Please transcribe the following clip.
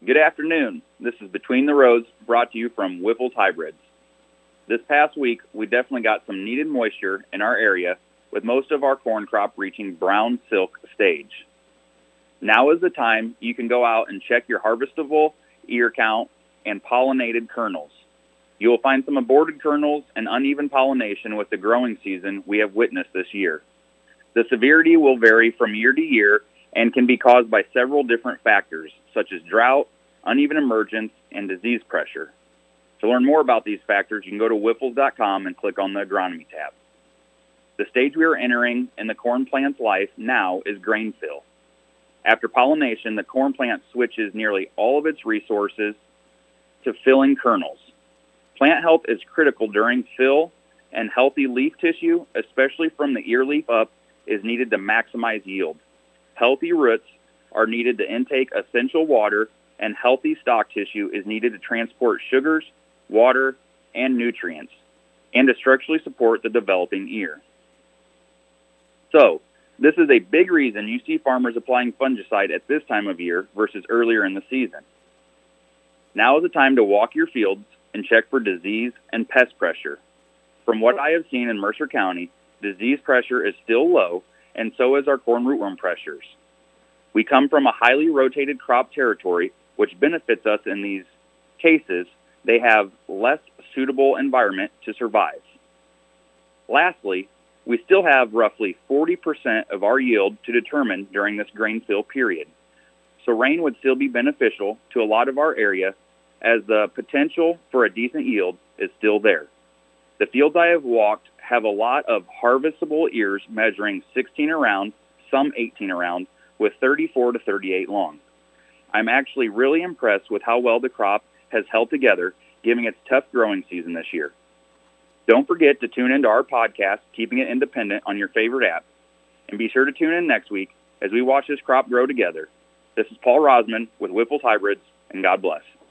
Good afternoon. This is Between the Rows, brought to you from Whiffles Hybrids. This past week, we definitely got some needed moisture in our area, with most of our corn crop reaching brown silk stage. Now is the time you can go out and check your harvestable ear count and pollinated kernels. You will find some aborted kernels and uneven pollination with the growing season we have witnessed this year. The severity will vary from year to year and can be caused by several different factors, such as drought, uneven emergence, and disease pressure. To learn more about these factors, you can go to whiffles.com and click on the agronomy tab. The stage we are entering in the corn plant's life now is grain fill. After pollination, the corn plant switches nearly all of its resources to filling kernels. Plant health is critical during fill, and healthy leaf tissue, especially from the ear leaf up, is needed to maximize yield. Healthy roots are needed to intake essential water, and healthy stalk tissue is needed to transport sugars, water, and nutrients, and to structurally support the developing ear. So, this is a big reason you see farmers applying fungicide at this time of year versus earlier in the season. Now is the time to walk your fields and check for disease and pest pressure. From what I have seen in Mercer County, disease pressure is still low, and so is our corn rootworm pressures. We come from a highly rotated crop territory, which benefits us in these cases. They have less suitable environment to survive. Lastly, we still have roughly 40% of our yield to determine during this grain fill period. So rain would still be beneficial to a lot of our area, as the potential for a decent yield is still there. The fields I have walked have a lot of harvestable ears measuring 16 around, some 18 around, with 34 to 38 long. I'm actually really impressed with how well the crop has held together, given its tough growing season this year. Don't forget to tune into our podcast, Keeping It Independent, on your favorite app. And be sure to tune in next week as we watch this crop grow together. This is Paul Rosman with Whiffles Hybrids, and God bless.